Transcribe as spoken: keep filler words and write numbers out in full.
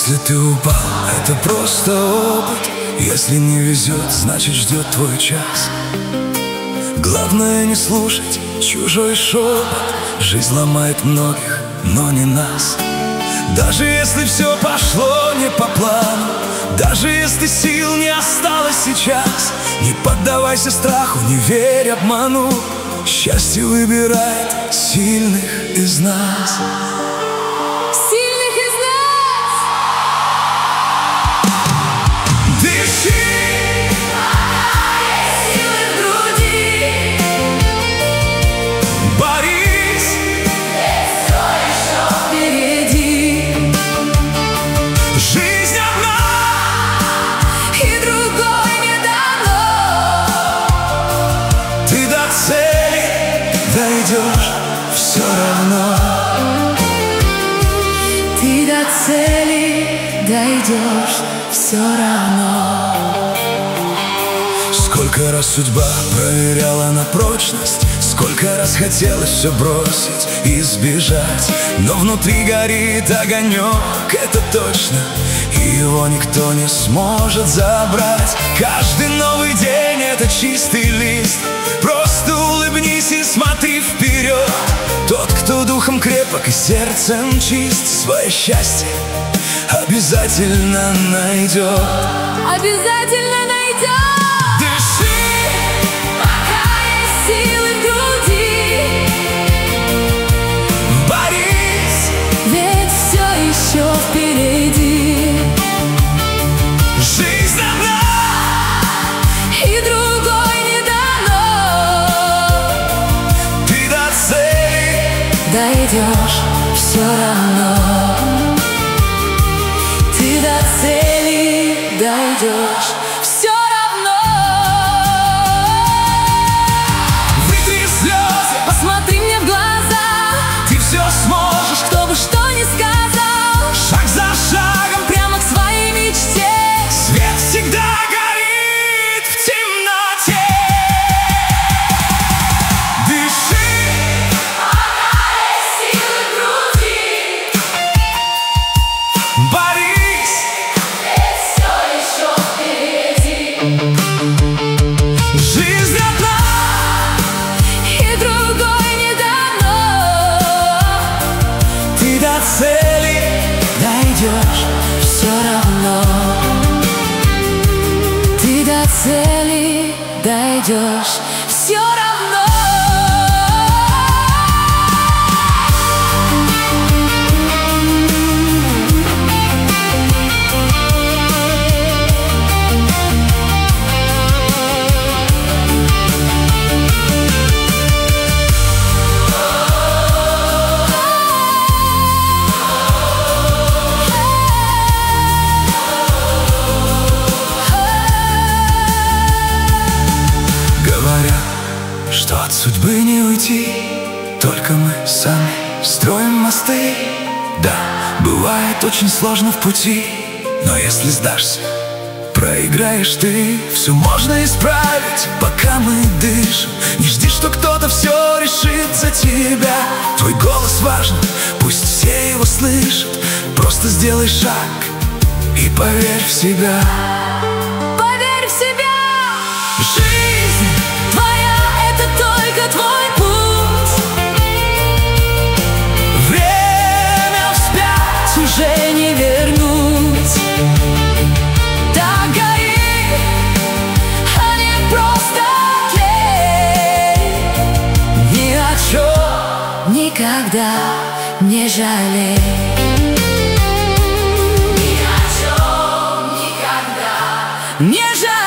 Если ты упал, это просто опыт. Если не везет, значит ждет твой час. Главное не слушать чужой шепот. Жизнь ломает многих, но не нас. Даже если все пошло не по плану, даже если сил не осталось сейчас, не поддавайся страху, не верь обману. Счастье выбирает сильных из нас. Сильных из нас. Дыши, пока есть силы в груди. борись, Ведь все еще впереди. жизнь одна, И другой не дано. ты до цели дойдешь все равно. Ты до цели дойдешь все равно. Сколько раз судьба проверяла на прочность, сколько раз хотелось все бросить и сбежать, но внутри горит огонек, это точно, и его никто не сможет забрать. Каждый новый день — это чистый лист. Просто улыбнись и смотри вперед. Тот, кто духом крепок и сердцем чист, свое счастье обязательно найдет. Обязательно найдешь. Дыши, Пока есть силы в груди. борись, Ведь все еще впереди. жизнь одна, И другой не дано. ты до цели Дойдешь все равно. Ты до цели дойдешь все равно. вытри слезы, Посмотри мне в глаза. ты все сможешь. Кто бы что ни сказал, Шаг за шагом прямо к своей мечте. свет всегда горит в темноте. Дыши, Силы в груди. борись, Все еще впереди. жизнь одна, И другой не дано. ты до цели Дойдешь все равно. Ты до цели дойдешь все равно. говорят, что от судьбы не уйти, только мы сами строим мосты. Да, бывает очень сложно в пути, но если сдашься, проиграешь ты. Все можно исправить, пока мы дышим. Не жди, что кто-то все решит за тебя. Твой голос важен, пусть все его слышат. Просто сделай шаг и поверь в себя. Поверь в себя. Жизнь Твоя — это только твой путь. время вспять Уже не вернуть. Так гори, а не просто тлей. ни о чем. Никогда не жалей. Ни о чем никогда Не жаль.